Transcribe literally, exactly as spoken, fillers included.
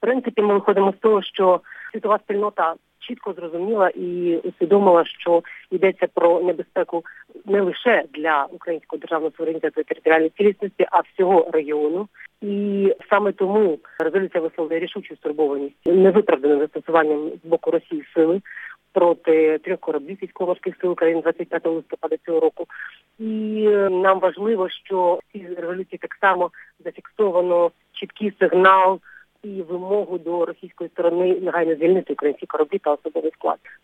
принципі, ми виходимо з того, що світова спільнота чітко зрозуміла і усвідомила, що йдеться про небезпеку не лише для українського державного суверенітету і територіальної цілісності, а всього регіону. І саме тому резолюція висловлює рішучу стурбованість невиправданим застосуванням з боку Росії сили проти трьох кораблів військово-морських сил України двадцять п'ятого листопада цього року. І нам важливо, що в цій резолюції так само зафіксовано чіткий сигнал і вимогу до російської сторони негайно звільнити українські кораблі та особовий склад.